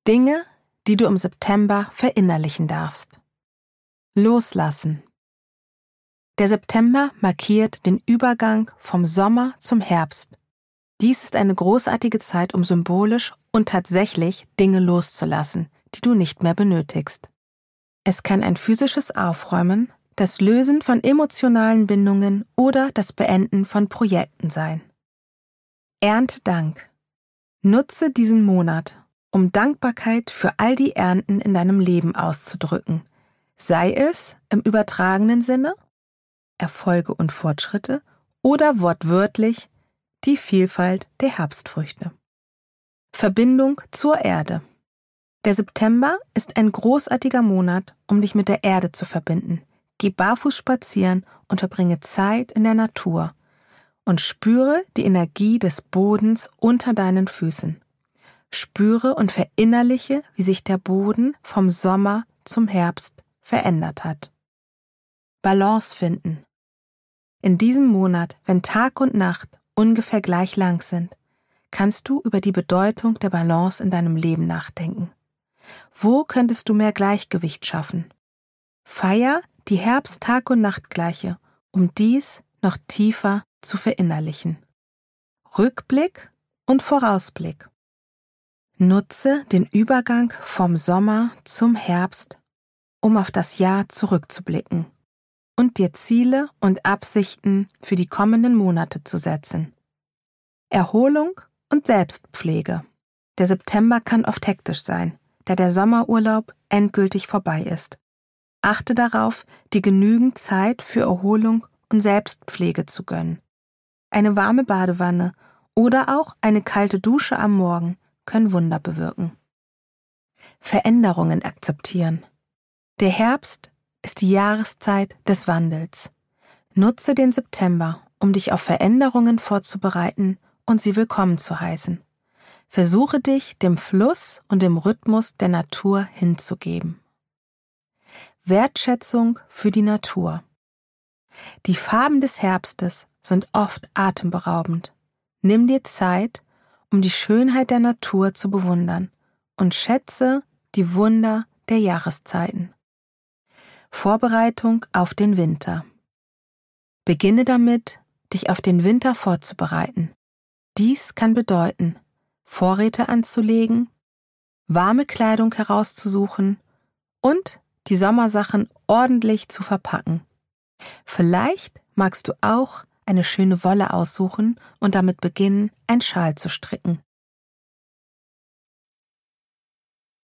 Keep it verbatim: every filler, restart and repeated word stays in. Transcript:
Dinge, die du im September verinnerlichen darfst. Loslassen. Der September markiert den Übergang vom Sommer zum Herbst. Dies ist eine großartige Zeit, um symbolisch und tatsächlich Dinge loszulassen, die du nicht mehr benötigst. Es kann ein physisches Aufräumen, das Lösen von emotionalen Bindungen oder das Beenden von Projekten sein. Ernte Dank. Nutze diesen Monat, um Dankbarkeit für all die Ernten in deinem Leben auszudrücken, sei es im übertragenen Sinne, Erfolge und Fortschritte, oder wortwörtlich die Vielfalt der Herbstfrüchte. Verbindung zur Erde. Der September ist ein großartiger Monat, um dich mit der Erde zu verbinden. Geh barfuß spazieren und verbringe Zeit in der Natur und spüre die Energie des Bodens unter deinen Füßen. Spüre und verinnerliche, wie sich der Boden vom Sommer zum Herbst verändert hat. Balance finden. In diesem Monat, wenn Tag und Nacht ungefähr gleich lang sind, kannst du über die Bedeutung der Balance in deinem Leben nachdenken. Wo könntest du mehr Gleichgewicht schaffen? Feier die Herbst-Tag- und Nachtgleiche, um dies noch tiefer zu verinnerlichen. Rückblick und Vorausblick. Nutze den Übergang vom Sommer zum Herbst, um auf das Jahr zurückzublicken und dir Ziele und Absichten für die kommenden Monate zu setzen. Erholung und Selbstpflege. Der September kann oft hektisch sein, da der Sommerurlaub endgültig vorbei ist. Achte darauf, dir genügend Zeit für Erholung und Selbstpflege zu gönnen. Eine warme Badewanne oder auch eine kalte Dusche am Morgen können Wunder bewirken. Veränderungen akzeptieren. Der Herbst ist die Jahreszeit des Wandels. Nutze den September, um dich auf Veränderungen vorzubereiten und sie willkommen zu heißen. Versuche dich dem Fluss und dem Rhythmus der Natur hinzugeben. Wertschätzung für die Natur. Die Farben des Herbstes sind oft atemberaubend. Nimm dir Zeit, um die Schönheit der Natur zu bewundern und schätze die Wunder der Jahreszeiten. Vorbereitung auf den Winter. Beginne damit, dich auf den Winter vorzubereiten. Dies kann bedeuten, Vorräte anzulegen, warme Kleidung herauszusuchen und die Sommersachen ordentlich zu verpacken. Vielleicht magst du auch eine schöne Wolle aussuchen und damit beginnen, einen Schal zu stricken.